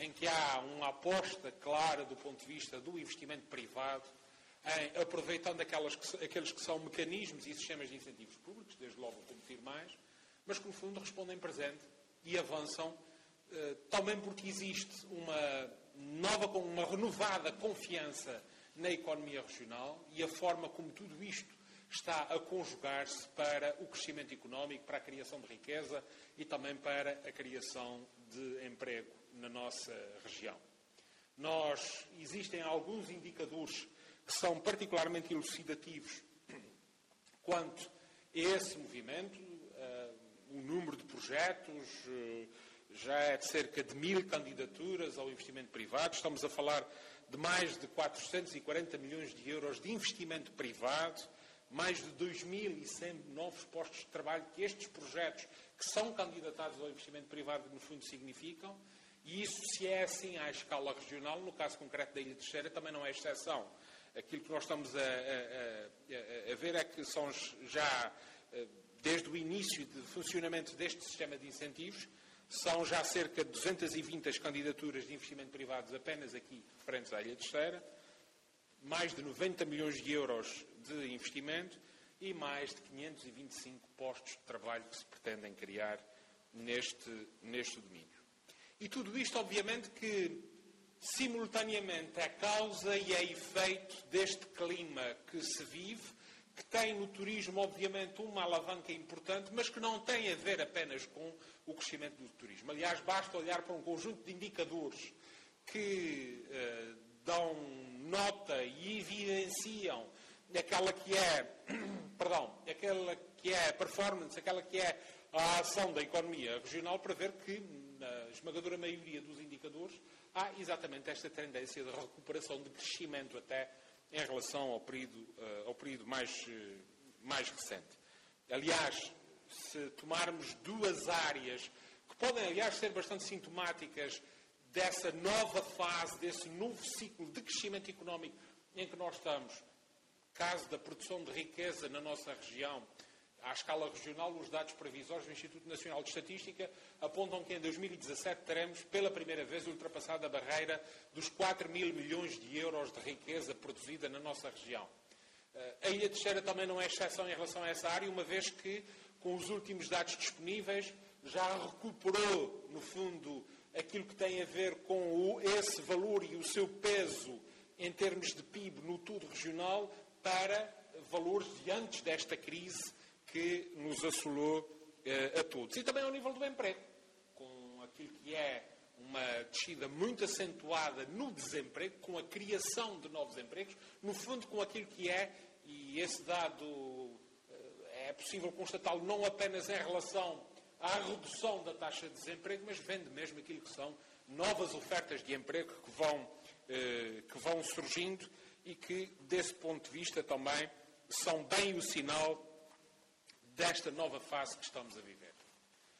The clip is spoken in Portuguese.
em que há uma aposta clara do ponto de vista do investimento privado, aproveitando aqueles que são mecanismos e sistemas de incentivos públicos, desde logo o competir mais, mas que no fundo respondem presente e avançam, também porque existe uma renovada confiança na economia regional e a forma como tudo isto está a conjugar-se para o crescimento económico, para a criação de riqueza e também para a criação de emprego na nossa região. Existem alguns indicadores que são particularmente elucidativos quanto a esse movimento. O número de projetos já é de cerca de 1000 candidaturas ao investimento privado. Estamos a falar de mais de 440 milhões de euros de investimento privado, mais de 2.100 novos postos de trabalho que estes projetos que são candidatados ao investimento privado, no fundo, significam. E isso, se é assim à escala regional, no caso concreto da Ilha Terceira, também não é exceção. Aquilo que nós estamos a ver é que são já, desde o início de funcionamento deste sistema de incentivos, são já cerca de 220 as candidaturas de investimento privados apenas aqui referentes à Ilha Terceira, mais de 90 milhões de euros de investimento e mais de 525 postos de trabalho que se pretendem criar neste domínio. E tudo isto, obviamente, que simultaneamente é causa e é efeito deste clima que se vive, que tem no turismo, obviamente, uma alavanca importante, mas que não tem a ver apenas com o crescimento do turismo. Aliás, basta olhar para um conjunto de indicadores que dão nota e evidenciam aquela que é a performance, aquela que é a ação da economia regional, para ver que, na esmagadora maioria dos indicadores, há exatamente esta tendência de recuperação, de crescimento até em relação ao período mais recente. Aliás, se tomarmos duas áreas que podem, aliás, ser bastante sintomáticas dessa nova fase, desse novo ciclo de crescimento económico em que nós estamos, caso da produção de riqueza na nossa região, à escala regional, os dados previsórios do Instituto Nacional de Estatística apontam que em 2017 teremos, pela primeira vez, ultrapassado a barreira dos 4.000 milhões de euros de riqueza produzida na nossa região. A Ilha Terceira também não é exceção em relação a essa área, uma vez que, com os últimos dados disponíveis, já recuperou, no fundo, aquilo que tem a ver com esse valor e o seu peso em termos de PIB no todo regional para valores de antes desta crise que nos assolou a todos. E também ao nível do emprego, com aquilo que é uma descida muito acentuada no desemprego, com a criação de novos empregos, no fundo com aquilo que é, e esse dado é possível constatá-lo não apenas em relação à redução da taxa de desemprego, mas vendo mesmo aquilo que são novas ofertas de emprego que vão surgindo e que, desse ponto de vista, também são bem o sinal desta nova fase que estamos a viver.